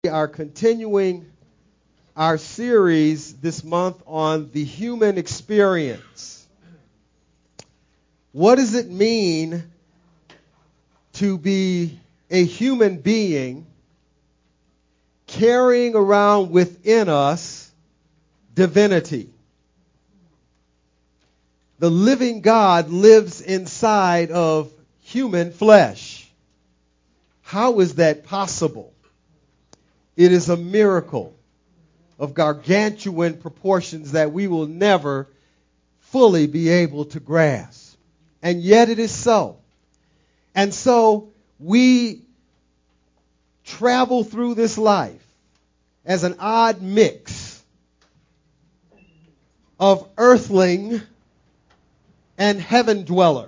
We are continuing our series this month on the human experience. What does it mean to be a human being carrying around within us divinity? The living God lives inside of human flesh. How is that possible? It is a miracle of gargantuan proportions that we will never fully be able to grasp. And yet it is so. And so we travel through this life as an odd mix of earthling and heaven dweller.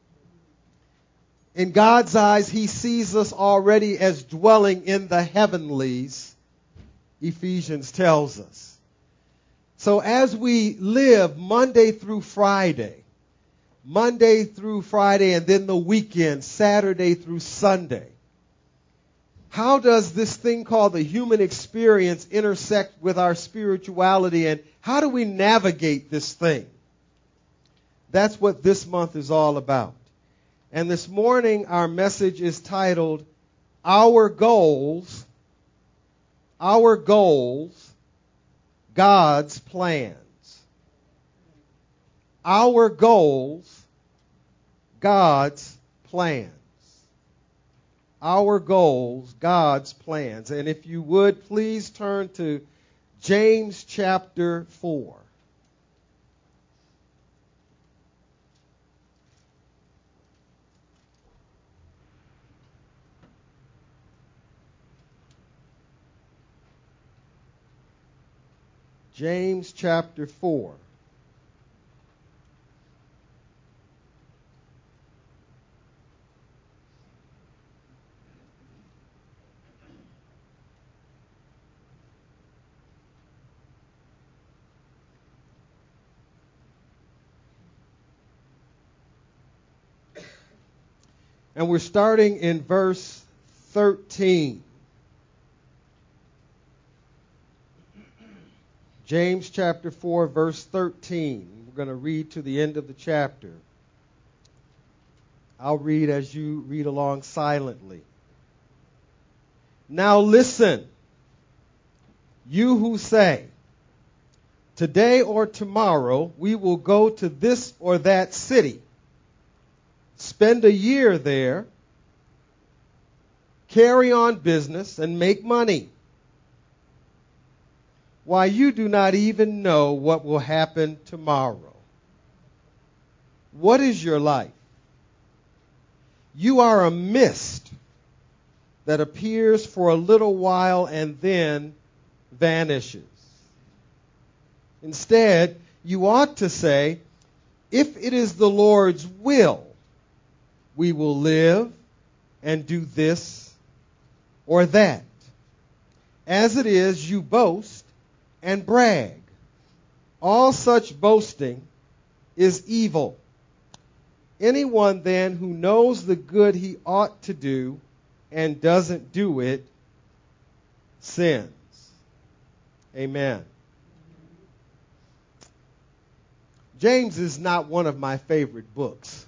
In God's eyes, he sees us already as dwelling in the heavenlies, Ephesians tells us. So as we live Monday through Friday, and then the weekend, Saturday through Sunday, how does this thing called the human experience intersect with our spirituality, and how do we navigate this thing? That's what this month is all about. And this morning, our message is titled, Our Goals, God's Plans. Our goals, God's plans. Our goals, God's plans. And if you would, please turn to James chapter 4. James chapter 4. And we're starting in verse 13. James chapter 4, verse 13. We're going to read to the end of the chapter. I'll read as you read along silently. Now listen, you who say, today or tomorrow we will go to this or that city, spend a year there, carry on business, and make money. Why, you do not even know what will happen tomorrow. What is your life? You are a mist that appears for a little while and then vanishes. Instead, you ought to say, if it is the Lord's will, we will live and do this or that. As it is, you boast and brag. All such boasting is evil. Anyone then who knows the good he ought to do and doesn't do it sins. Amen. James is not one of my favorite books,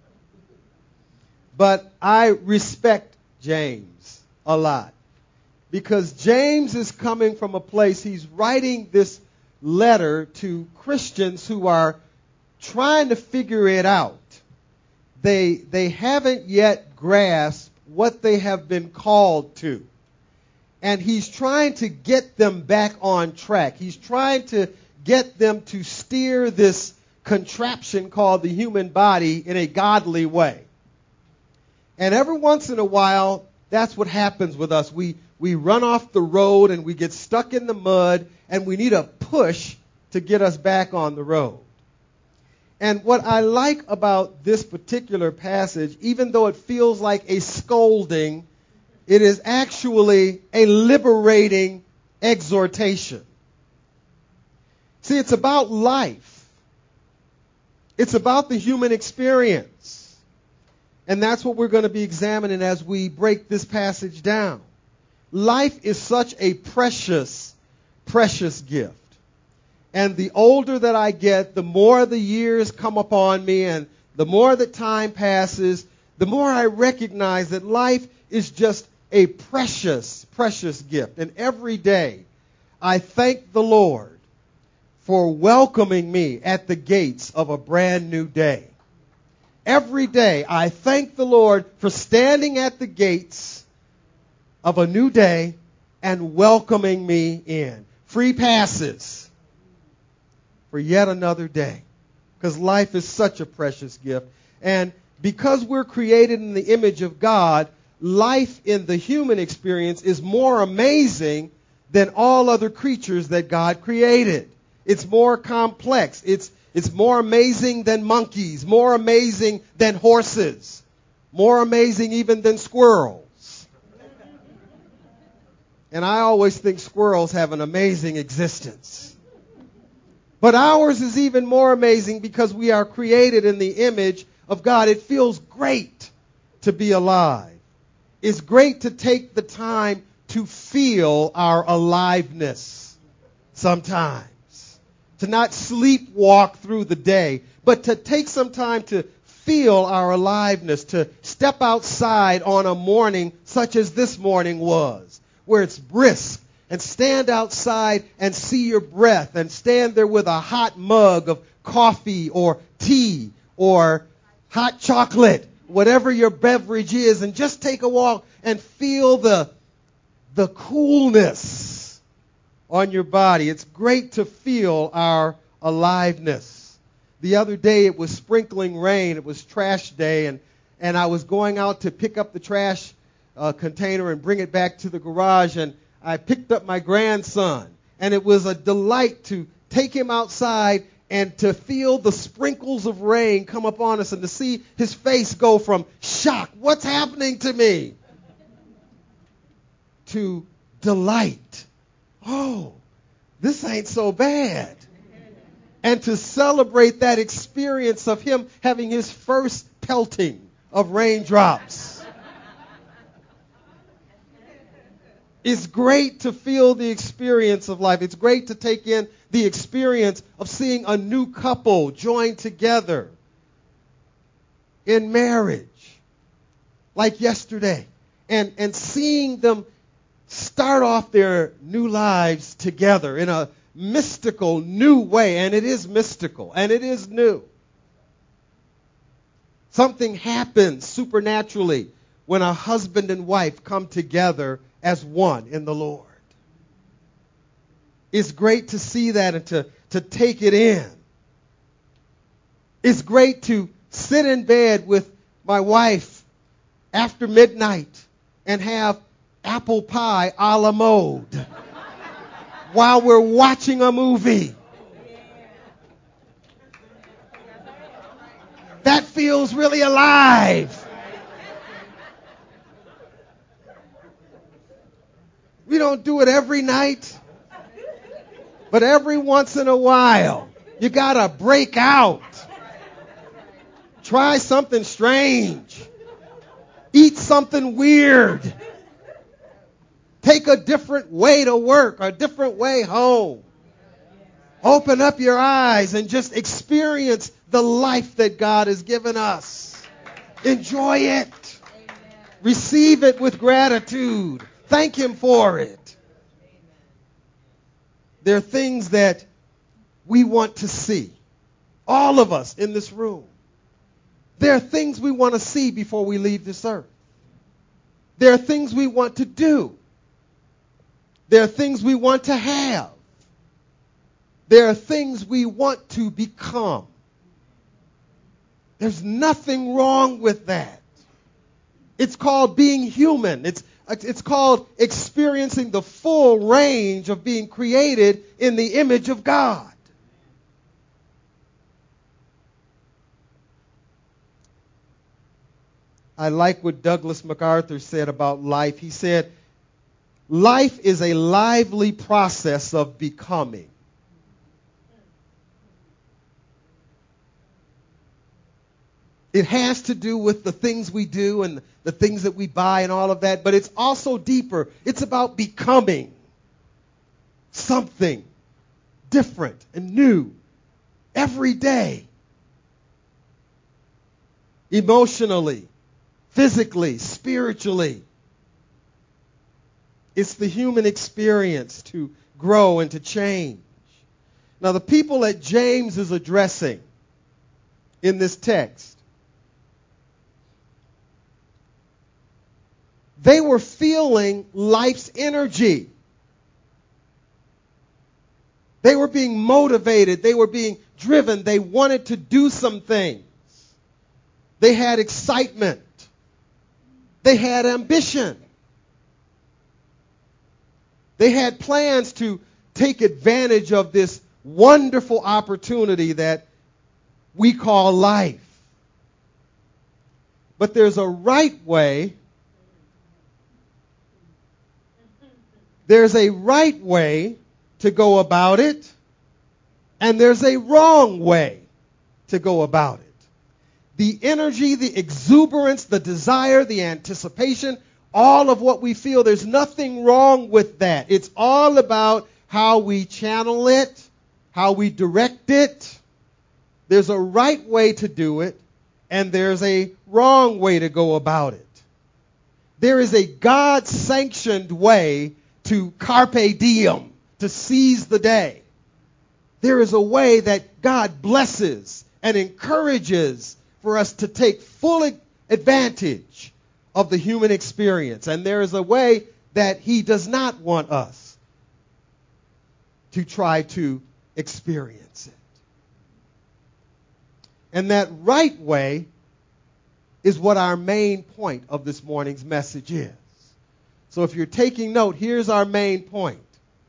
but I respect James a lot. Because James is coming from a place, he's writing this letter to Christians who are trying to figure it out. They haven't yet grasped what they have been called to. And he's trying to get them back on track. He's trying to get them to steer this contraption called the human body in a godly way. And every once in a while, that's what happens with us. We run off the road and we get stuck in the mud, and we need a push to get us back on the road. And what I like about this particular passage, even though it feels like a scolding, it is actually a liberating exhortation. See, it's about life. It's about the human experience. And that's what we're going to be examining as we break this passage down. life is such a precious, precious gift. And the older that I get, the more the years come upon me and the more that time passes, the more I recognize that life is just a precious, precious gift. And every day I thank the Lord for welcoming me at the gates of a brand new day. Every day I thank the Lord for standing at the gates of a new day and welcoming me in. Free passes for yet another day. Because life is such a precious gift. And because we're created in the image of God, life in the human experience is more amazing than all other creatures that God created. It's more complex. It's more amazing than monkeys, more amazing than horses, more amazing even than squirrels. And I always think squirrels have an amazing existence. But ours is even more amazing because we are created in the image of God. It feels great to be alive. It's great to take the time to feel our aliveness sometimes. To not sleepwalk through the day, but to take some time to feel our aliveness, to step outside on a morning such as this morning was, where it's brisk, and stand outside and see your breath, and stand there with a hot mug of coffee or tea or hot chocolate, whatever your beverage is, and just take a walk and feel the coolness on your body. It's great to feel our aliveness. The other day it was sprinkling rain. It was trash day, and I was going out to pick up the trash container and bring it back to the garage, and I picked up my grandson, and it was a delight to take him outside and to feel the sprinkles of rain come upon us and to see his face go from shock, what's happening to me, to delight. Oh, this ain't so bad. And to celebrate that experience of him having his first pelting of raindrops. It's great to feel the experience of life. It's great to take in the experience of seeing a new couple join together in marriage, like yesterday, and seeing them start off their new lives together in a mystical, new way. And it is mystical, and it is new. Something happens supernaturally when a husband and wife come together as one in the Lord. It's great to see that and to take it in. It's great to sit in bed with my wife after midnight and have apple pie a la mode while we're watching a movie. That feels really alive. We don't do it every night, but every once in a while, you gotta break out. Try something strange. Eat something weird. Take a different way to work, a different way home. Open up your eyes and just experience the life that God has given us. Enjoy it. Receive it with gratitude. Thank Him for it. There are things that we want to see. All of us in this room. There are things we want to see before we leave this earth. There are things we want to do. There are things we want to have. There are things we want to become. There's nothing wrong with that. It's called being human. It's called experiencing the full range of being created in the image of God. I like what Douglas MacArthur said about life. He said, life is a lively process of becoming. It has to do with the things we do and the things that we buy and all of that, but it's also deeper. It's about becoming something different and new every day. Emotionally, physically, spiritually. It's the human experience to grow and to change. Now, the people that James is addressing in this text, they were feeling life's energy. They were being motivated. They were being driven. They wanted to do some things. They had excitement. They had ambition. They had plans to take advantage of this wonderful opportunity that we call life. But there's a right way. There's a right way to go about it, and there's a wrong way to go about it. The energy, the exuberance, the desire, the anticipation, all of what we feel, there's nothing wrong with that. It's all about how we channel it, how we direct it. There's a right way to do it, and there's a wrong way to go about it. There is a God-sanctioned way to carpe diem, to seize the day. There is a way that God blesses and encourages for us to take full advantage of the human experience. And there is a way that he does not want us to try to experience it. And that right way is what our main point of this morning's message is. So if you're taking note, here's our main point.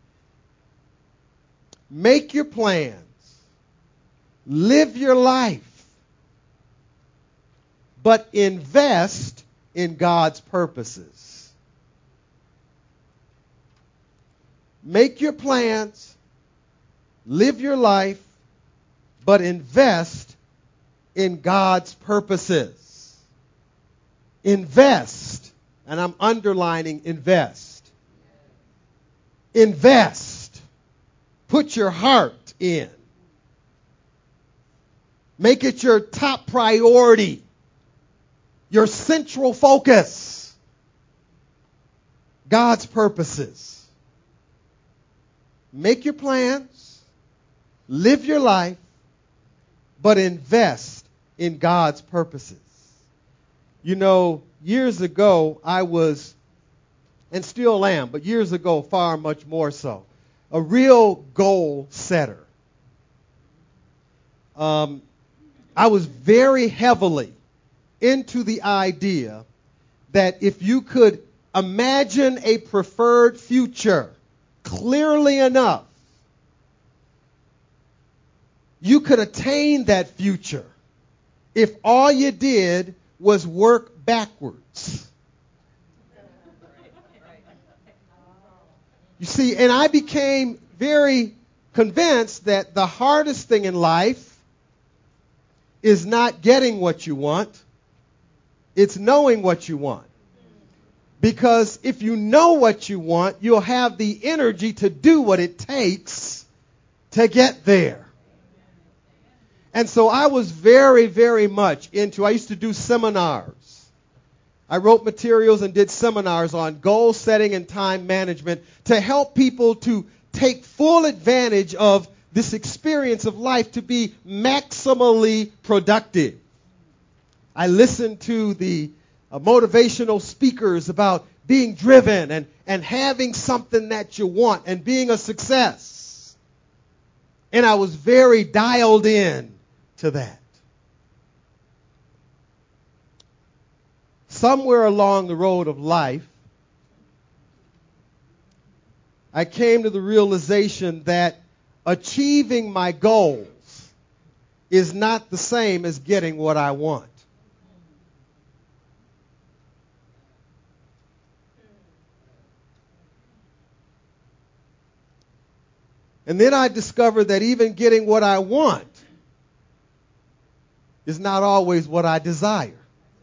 Make your plans. Live your life. But invest in God's purposes. Make your plans. Live your life. But invest in God's purposes. Invest. And I'm underlining invest. Invest. Put your heart in. Make it your top priority. Your central focus. God's purposes. Make your plans. Live your life. But invest in God's purposes. You know, years ago, I was, and still am, but years ago, far much more so, a real goal setter. I was very heavily into the idea that if you could imagine a preferred future clearly enough, you could attain that future if all you did was work backwards. You see, and I became very convinced that the hardest thing in life is not getting what you want. It's knowing what you want. Because if you know what you want, you'll have the energy to do what it takes to get there. And so I was very, very much into, I used to do seminars. I wrote materials and did seminars on goal setting and time management to help people to take full advantage of this experience of life to be maximally productive. I listened to the motivational speakers about being driven and having something that you want and being a success. And I was very dialed in to that. Somewhere along the road of life, I came to the realization that achieving my goals is not the same as getting what I want. And then I discovered that even getting what I want is not always what I desire.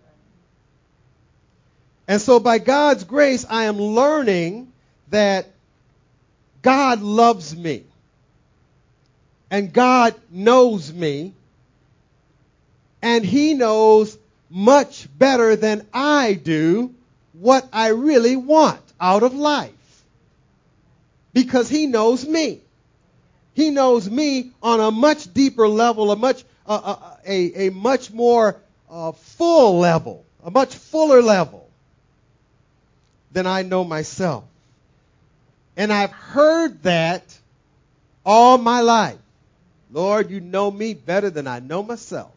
And so by God's grace, I am learning that God loves me. And God knows me. And He knows much better than I do what I really want out of life. Because He knows me. He knows me on a much deeper level, a much more full level, a much fuller level than I know myself. And I've heard that all my life. Lord, you know me better than I know myself.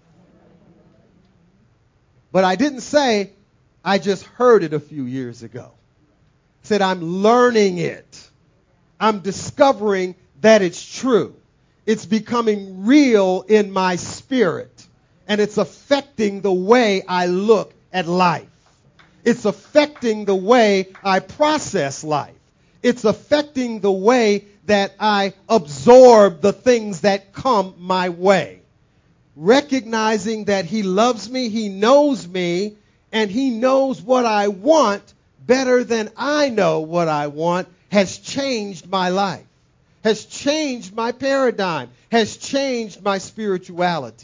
But I didn't say I just heard it a few years ago. I said I'm learning it. I'm discovering that it's true. It's becoming real in my spirit. And it's affecting the way I look at life. It's affecting the way I process life. It's affecting the way that I absorb the things that come my way. Recognizing that He loves me, He knows me, and He knows what I want better than I know what I want has changed my life, has changed my paradigm, has changed my spirituality.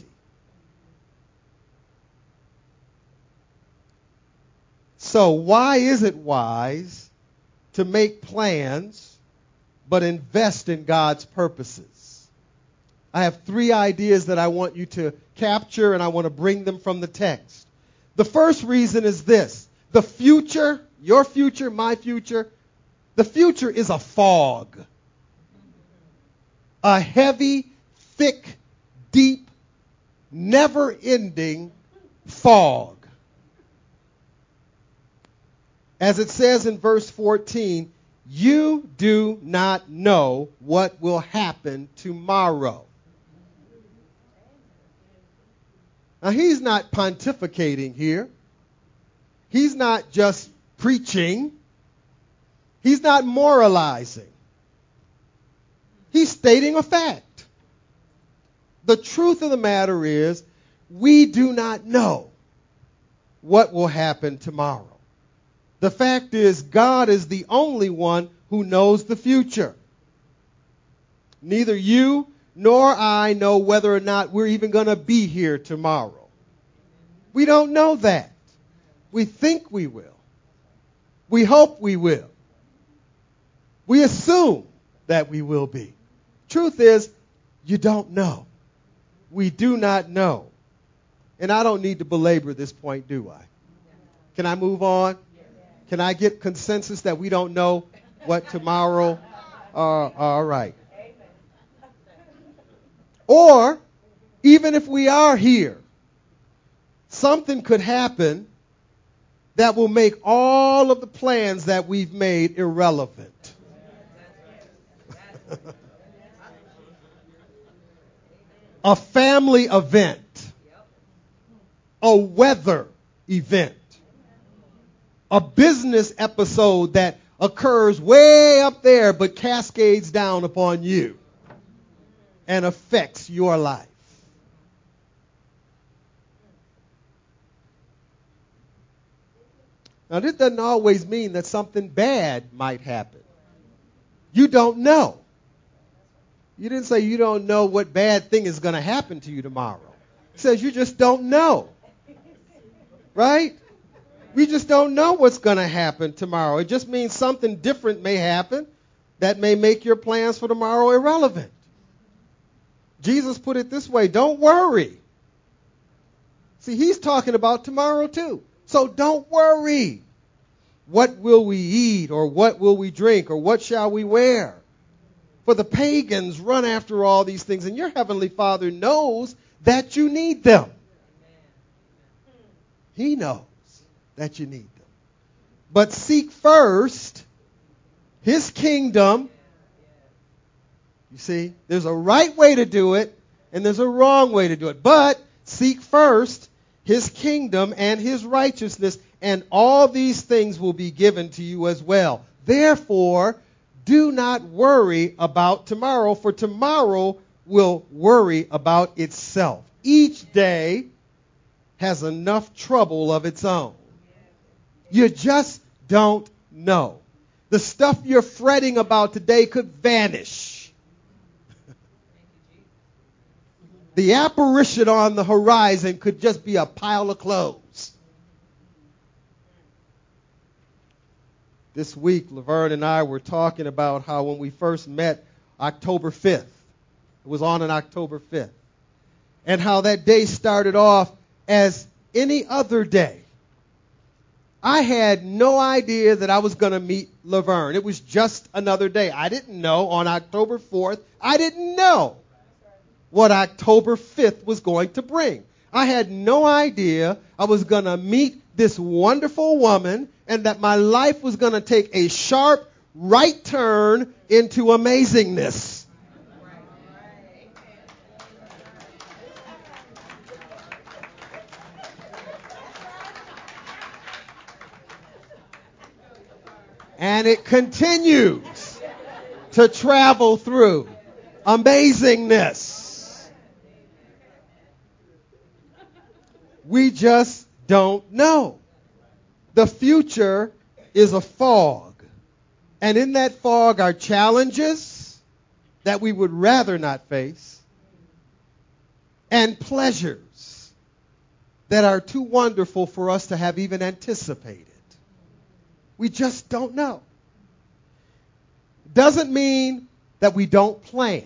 So why is it wise to make plans but invest in God's purposes? I have 3 ideas that I want you to capture, and I want to bring them from the text. The first reason is this: the future, your future, my future, the future is a fog. A heavy, thick, deep, never-ending fog. As it says in verse 14, you do not know what will happen tomorrow. Now, he's not pontificating here. He's not just preaching. He's not moralizing. He's stating a fact. The truth of the matter is, we do not know what will happen tomorrow. The fact is, God is the only one who knows the future. Neither you nor I know whether or not we're even going to be here tomorrow. We don't know that. We think we will. We hope we will. We assume that we will be. Truth is, you don't know. We do not know. And I don't need to belabor this point, do I? Can I move on? Can I get consensus that we don't know what tomorrow? All right. Or, even if we are here, something could happen that will make all of the plans that we've made irrelevant. A family event. A weather event. A business episode that occurs way up there but cascades down upon you and affects your life. Now, this doesn't always mean that something bad might happen. You don't know. You didn't say you don't know what bad thing is going to happen to you tomorrow. It says you just don't know. Right? We just don't know what's going to happen tomorrow. It just means something different may happen that may make your plans for tomorrow irrelevant. Jesus put it this way: don't worry. See, he's talking about tomorrow too. So don't worry. What will we eat, or what will we drink, or what shall we wear? For the pagans run after all these things, and your heavenly Father knows that you need them. He knows that you need them. But seek first His kingdom. You see, there's a right way to do it, and there's a wrong way to do it. But seek first His kingdom and His righteousness, and all these things will be given to you as well. Therefore, do not worry about tomorrow, for tomorrow will worry about itself. Each day has enough trouble of its own. You just don't know. The stuff you're fretting about today could vanish. The apparition on the horizon could just be a pile of clothes. This week, Laverne and I were talking about how when we first met October 5th, it was on an October 5th, and how that day started off as any other day. I had no idea that I was going to meet Laverne. It was just another day. I didn't know on October 4th, I didn't know what October 5th was going to bring. I had no idea I was going to meet this wonderful woman and that my life was going to take a sharp right turn into amazingness. And it continues to travel through amazingness. We just don't know. The future is a fog. And in that fog are challenges that we would rather not face and pleasures that are too wonderful for us to have even anticipated. We just don't know. Doesn't mean that we don't plan.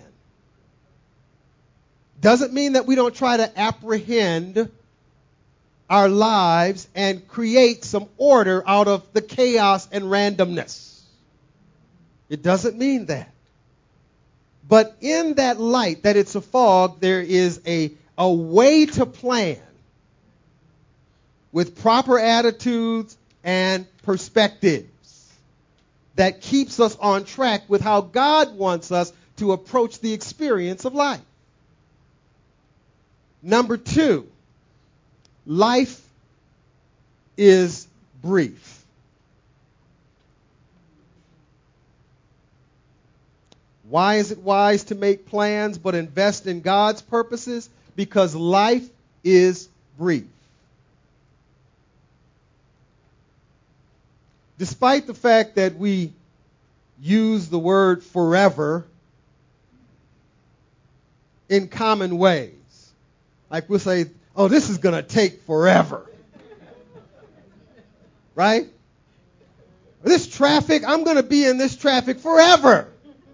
Doesn't mean that we don't try to apprehend our lives and create some order out of the chaos and randomness. It doesn't mean that. But in that light, that it's a fog, there is a way to plan with proper attitudes and perspectives that keeps us on track with how God wants us to approach the experience of life. Number 2, life is brief. Why is it wise to make plans but invest in God's purposes? Because life is brief. Despite the fact that we use the word forever in common ways, like we'll say, oh, this is going to take forever. Right? This traffic, I'm going to be in this traffic forever.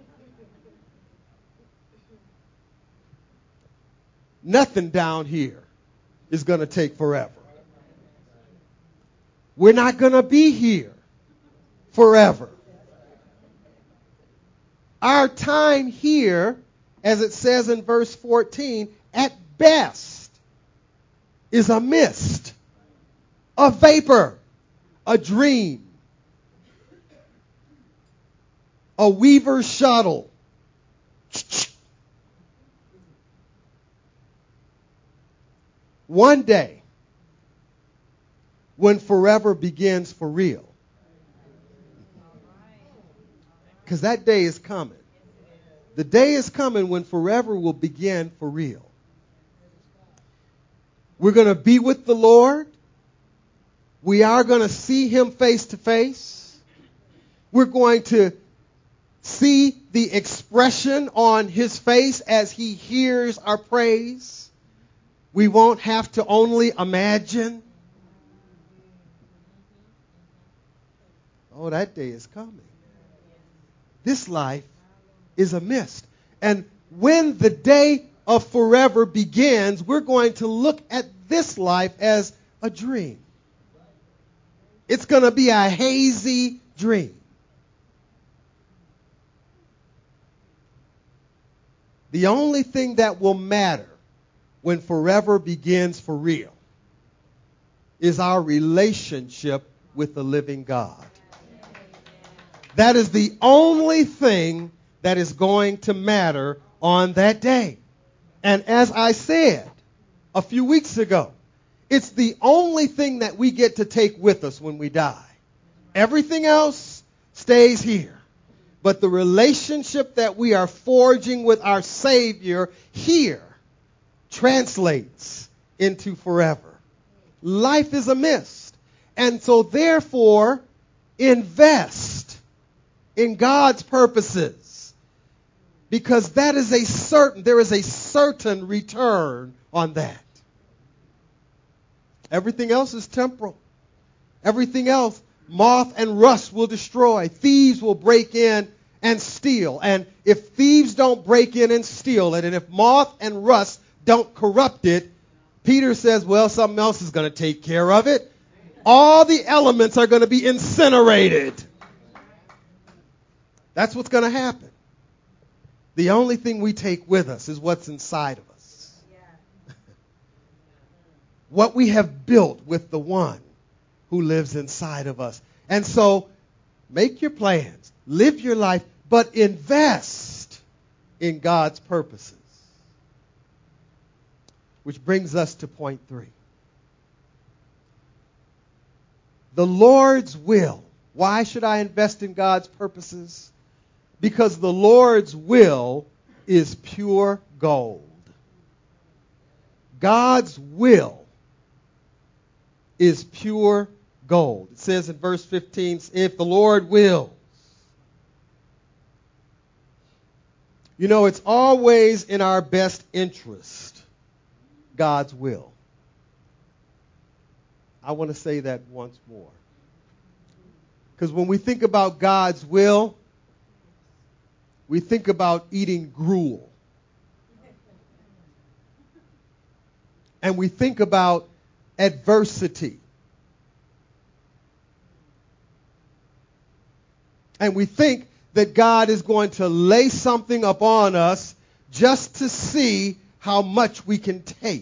Nothing down here is going to take forever. We're not going to be here forever. Our time here, as it says in verse 14, at best is a mist, a vapor, a dream, a weaver's shuttle. One day, when forever begins for real, because that day is coming. The day is coming when forever will begin for real. We're going to be with the Lord. We are going to see him face to face. We're going to see the expression on his face as he hears our praise. We won't have to only imagine. Oh, that day is coming. This life is a mist. And when the day of forever begins, we're going to look at this life as a dream. It's going to be a hazy dream. The only thing that will matter when forever begins for real is our relationship with the living God. That is the only thing that is going to matter on that day. And as I said a few weeks ago, it's the only thing that we get to take with us when we die. Everything else stays here. But the relationship that we are forging with our Savior here translates into forever. life is a mist. And so therefore, invest in God's purposes. Because there is a certain return on that. Everything else is temporal. Everything else, moth and rust will destroy. Thieves will break in and steal. And if thieves don't break in and steal it, and if moth and rust don't corrupt it, Peter says, well, something else is going to take care of it. All the elements are going to be incinerated. That's what's going to happen. The only thing we take with us is what's inside of us. What we have built with the one who lives inside of us. And so, make your plans, live your life, but invest in God's purposes. Which brings us to point 3. The Lord's will. Why should I invest in God's purposes? Because the Lord's will is pure gold. God's will is pure gold. It says in verse 15, if the Lord wills. You know, it's always in our best interest, God's will. I want to say that once more. Because when we think about God's will, we think about eating gruel. And we think about adversity. And we think that God is going to lay something upon us just to see how much we can take.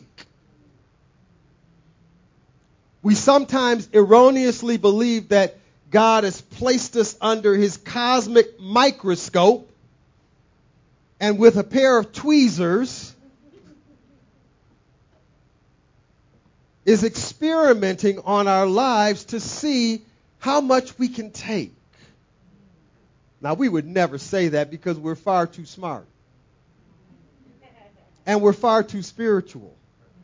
We sometimes erroneously believe that God has placed us under his cosmic microscope and with a pair of tweezers is experimenting on our lives to see how much we can take. Now, we would never say that because we're far too smart. And we're far too spiritual.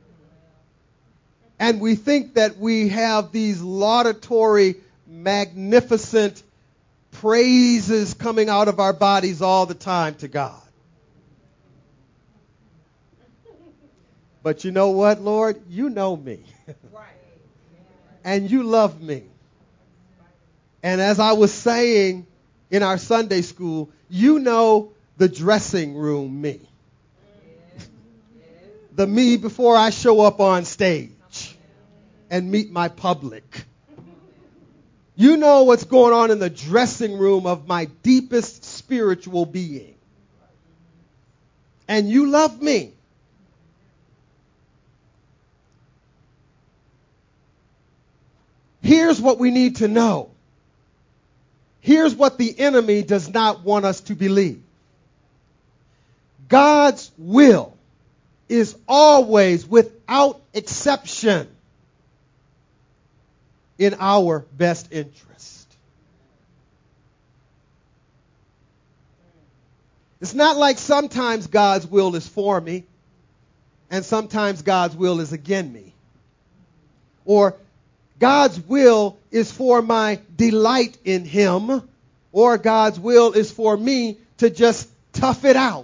And we think that we have these laudatory, magnificent praises coming out of our bodies all the time to God. But you know what, Lord? You know me. And you love me. And as I was saying in our Sunday school, you know the dressing room me. The me before I show up on stage and meet my public. You know what's going on in the dressing room of my deepest spiritual being. And you love me. Here's what we need to know. Here's what the enemy does not want us to believe. God's will is always, without exception, in our best interest. It's not like sometimes God's will is for me and sometimes God's will is against me. Or God's will is for my delight in him, or God's will is for me to just tough it out.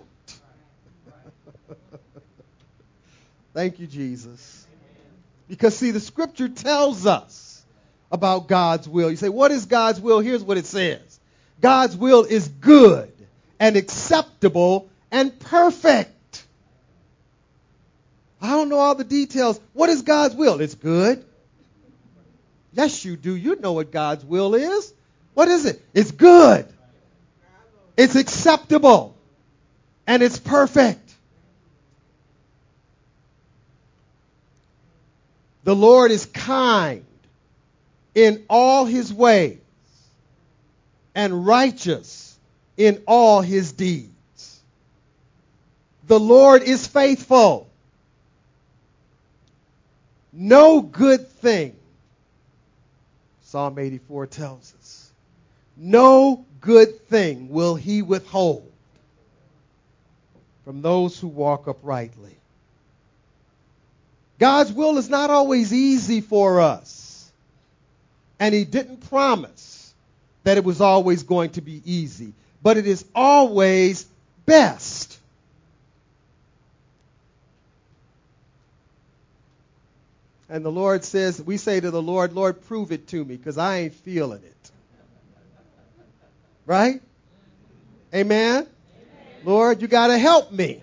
Thank you, Jesus. Because, see, the scripture tells us about God's will. You say, what is God's will? Here's what it says. God's will is good and acceptable and perfect. I don't know all the details. What is God's will? It's good. Yes, you do. You know what God's will is. What is it? It's good. It's acceptable. And it's perfect. The Lord is kind in all his ways and righteous in all his deeds. The Lord is faithful. No good thing, Psalm 84 tells us, no good thing will he withhold from those who walk uprightly. God's will is not always easy for us. And he didn't promise that it was always going to be easy. But it is always best. And the Lord says, we say to the Lord, Lord, prove it to me, because I ain't feeling it. Right? Amen? Amen. Lord, you got to help me.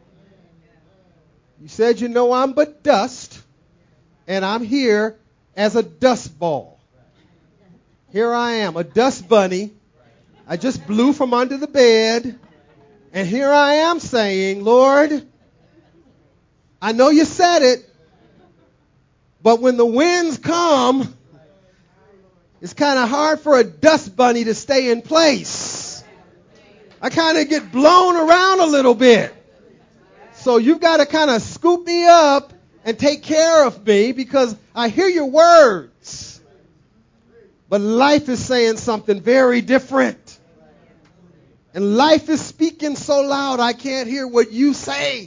You said you know I'm but dust, and I'm here as a dust ball. Here I am, a dust bunny. I just blew from under the bed, and here I am saying, Lord, I know you said it, but when the winds come, it's kind of hard for a dust bunny to stay in place. I kind of get blown around a little bit. So you've got to kind of scoop me up and take care of me, because I hear your words. But life is saying something very different. And life is speaking so loud I can't hear what you say.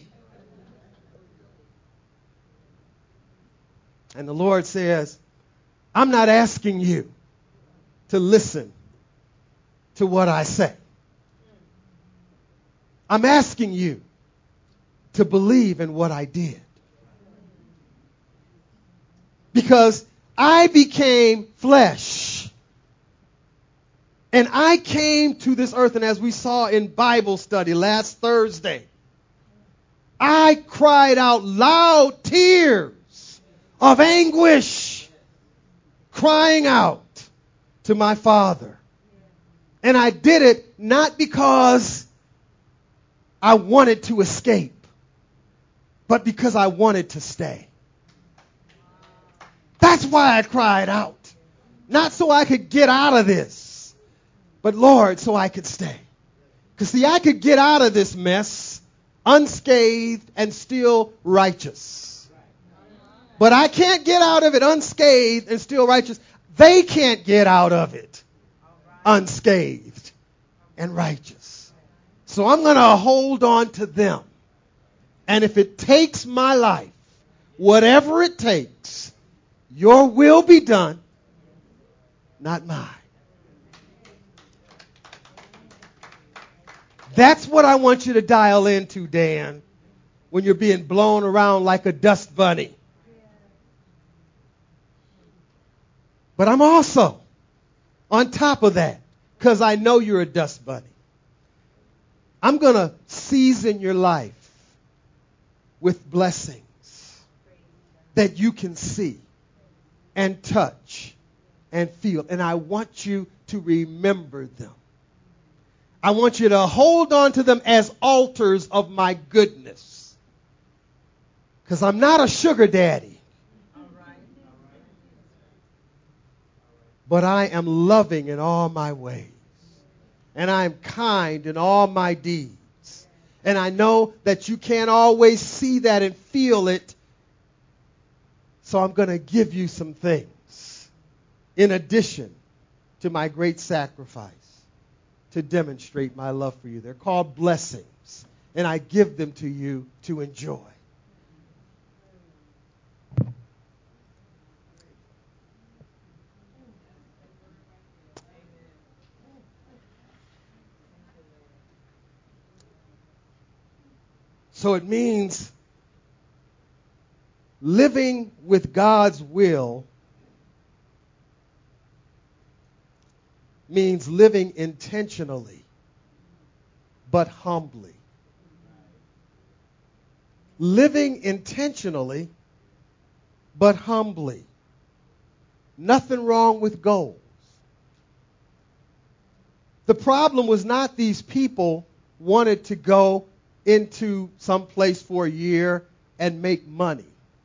And the Lord says, I'm not asking you to listen to what I say. I'm asking you to believe in what I did. Because I became flesh. And I came to this earth, and as we saw in Bible study last Thursday, I cried out loud tears of anguish, crying out to my Father. And I did it not because I wanted to escape, but because I wanted to stay. That's why I cried out. Not so I could get out of this, but Lord, so I could stay. Because see, I could get out of this mess unscathed and still righteous. But I can't get out of it unscathed and still righteous. They can't get out of it unscathed and righteous. So I'm going to hold on to them. And if it takes my life, whatever it takes, your will be done, not mine. That's what I want you to dial into, Dan, when you're being blown around like a dust bunny. But I'm also on top of that, because I know you're a dust bunny. I'm going to season your life with blessings that you can see and touch and feel. And I want you to remember them. I want you to hold on to them as altars of my goodness. Because I'm not a sugar daddy. But I am loving in all my ways. And I am kind in all my deeds. And I know that you can't always see that and feel it. So I'm going to give you some things in addition to my great sacrifice to demonstrate my love for you. They're called blessings. And I give them to you to enjoy. So it means living with God's will means living intentionally, but humbly. Living intentionally, but humbly. Nothing wrong with goals. The problem was not these people wanted to go into some place for a year and make money.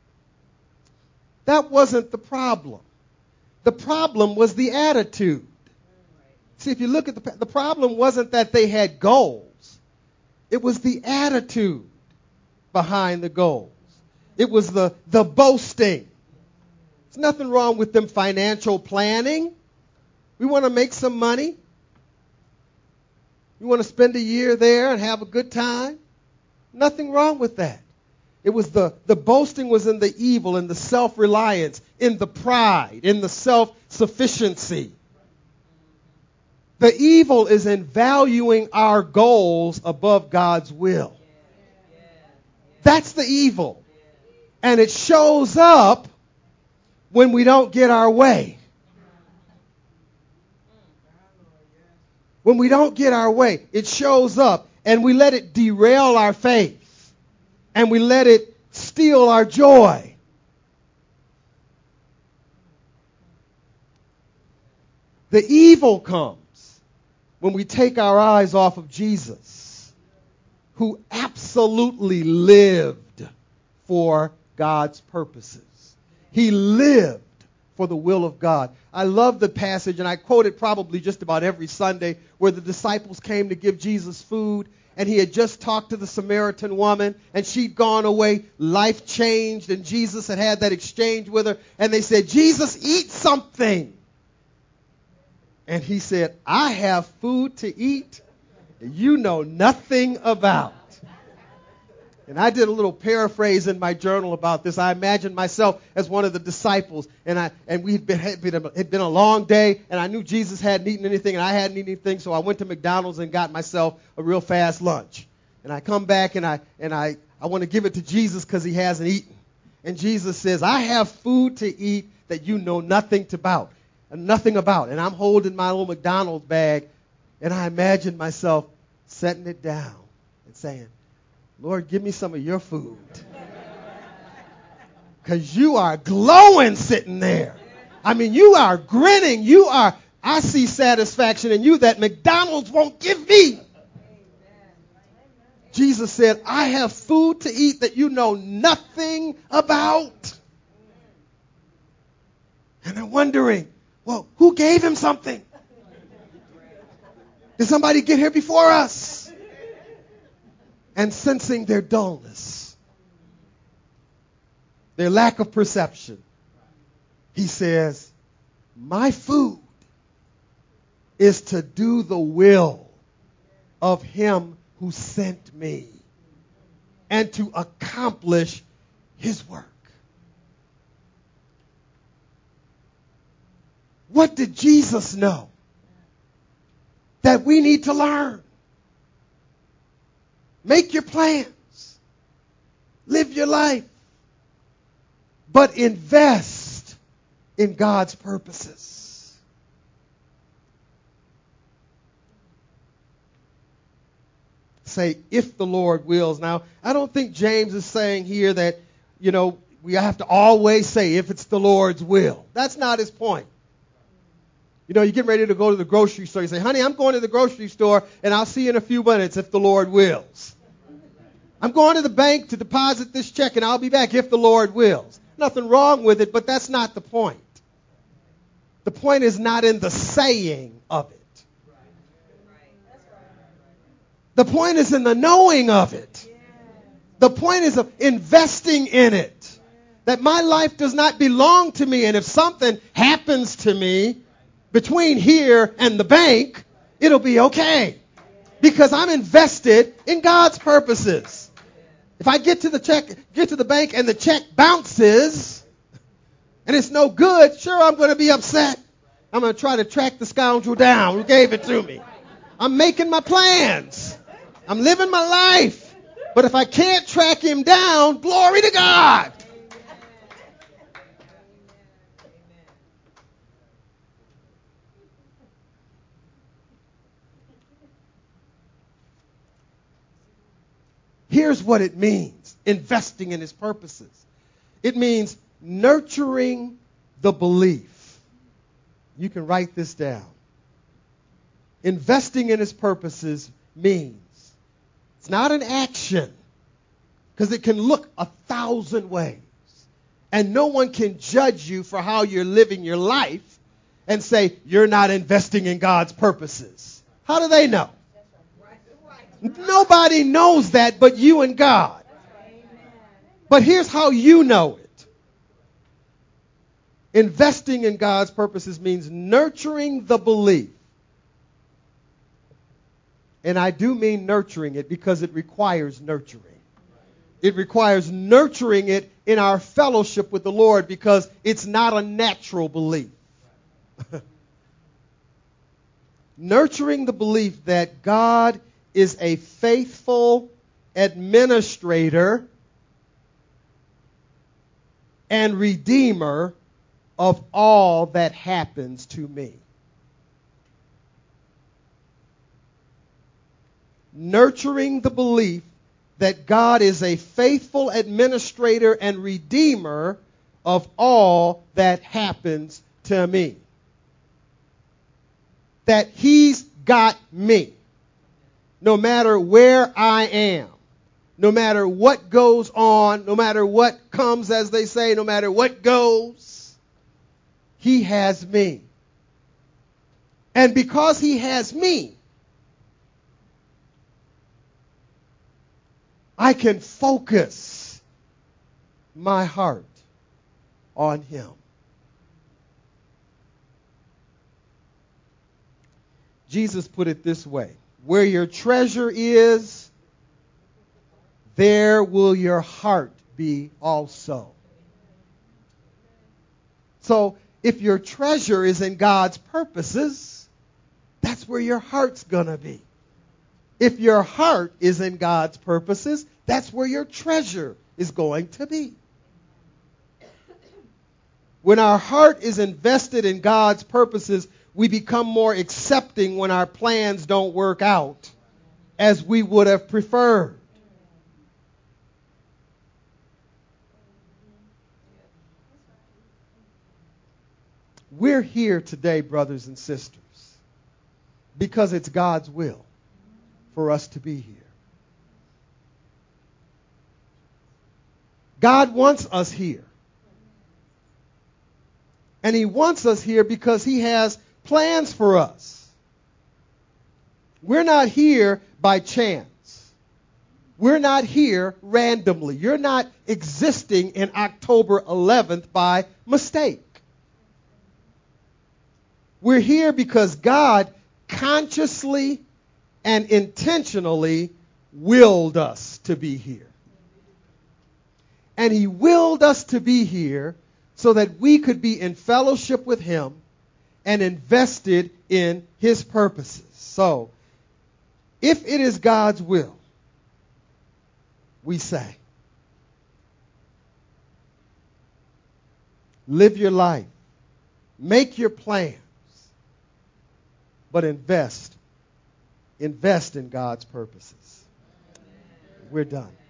That wasn't the problem. The problem was the attitude. See, if you look at the problem wasn't that they had goals. It was the attitude behind the goals. It was the boasting. There's nothing wrong with them financial planning. We want to make some money. We want to spend a year there and have a good time. Nothing wrong with that. It was the boasting was in the evil, in the self-reliance, in the pride, in the self-sufficiency. The evil is in valuing our goals above God's will. That's the evil. And it shows up when we don't get our way. When we don't get our way, it shows up and we let it derail our faith. And we let it steal our joy. The evil comes when we take our eyes off of Jesus, who absolutely lived for God's purposes. He lived for the will of God. I love the passage, and I quote it probably just about every Sunday, where the disciples came to give Jesus food, and he had just talked to the Samaritan woman, and she'd gone away, life changed, and Jesus had had that exchange with her, and they said, Jesus, eat something. And he said, I have food to eat you know nothing about. And I did a little paraphrase in my journal about this. I imagined myself as one of the disciples, and it had been a long day, and I knew Jesus hadn't eaten anything, and I hadn't eaten anything, so I went to McDonald's and got myself a real fast lunch. And I come back, and I want to give it to Jesus because he hasn't eaten. And Jesus says, I have food to eat that you know nothing about. And I'm holding my little McDonald's bag, and I imagine myself setting it down and saying, Lord, give me some of your food. Because you are glowing sitting there. I mean, you are grinning. I see satisfaction in you that McDonald's won't give me. Jesus said, I have food to eat that you know nothing about. And I'm wondering, well, who gave him something? Did somebody get here before us? And sensing their dullness, their lack of perception, he says, my food is to do the will of him who sent me and to accomplish his work. What did Jesus know that we need to learn? Make your plans. Live your life. But invest in God's purposes. Say, if the Lord wills. Now, I don't think James is saying here that, we have to always say if it's the Lord's will. That's not his point. You get ready to go to the grocery store. You say, honey, I'm going to the grocery store, and I'll see you in a few minutes if the Lord wills. I'm going to the bank to deposit this check, and I'll be back if the Lord wills. Nothing wrong with it, but that's not the point. The point is not in the saying of it. The point is in the knowing of it. The point is of investing in it. That my life does not belong to me, and if something happens to me between here and the bank, it'll be okay. Because I'm invested in God's purposes. If I get to the bank and the check bounces and it's no good, sure, I'm going to be upset. I'm going to try to track the scoundrel down who gave it to me. I'm making my plans. I'm living my life. But if I can't track him down, glory to God. Here's what it means, investing in his purposes. It means nurturing the belief. You can write this down. Investing in his purposes means it's not an action, because it can look 1,000 ways. And no one can judge you for how you're living your life and say you're not investing in God's purposes. How do they know? Nobody knows that but you and God. But here's how you know it. Investing in God's purposes means nurturing the belief. And I do mean nurturing it because it requires nurturing. It requires nurturing it in our fellowship with the Lord because it's not a natural belief. Nurturing the belief that God is a faithful administrator and redeemer of all that happens to me. Nurturing the belief that God is a faithful administrator and redeemer of all that happens to me. That He's got me. No matter where I am, no matter what goes on, no matter what comes, as they say, no matter what goes, He has me. And because He has me, I can focus my heart on Him. Jesus put it this way: where your treasure is, there will your heart be also. So if your treasure is in God's purposes, that's where your heart's going to be. If your heart is in God's purposes, that's where your treasure is going to be. When our heart is invested in God's purposes, we become more accepting when our plans don't work out as we would have preferred. We're here today, brothers and sisters, because it's God's will for us to be here. God wants us here. And He wants us here because He has plans for us. We're not here by chance. We're not here randomly. You're not existing in October 11th by mistake. We're here because God consciously and intentionally willed us to be here. And He willed us to be here so that we could be in fellowship with Him and invested in His purposes. So, if it is God's will, we say, live your life, make your plans, but invest in God's purposes. We're done.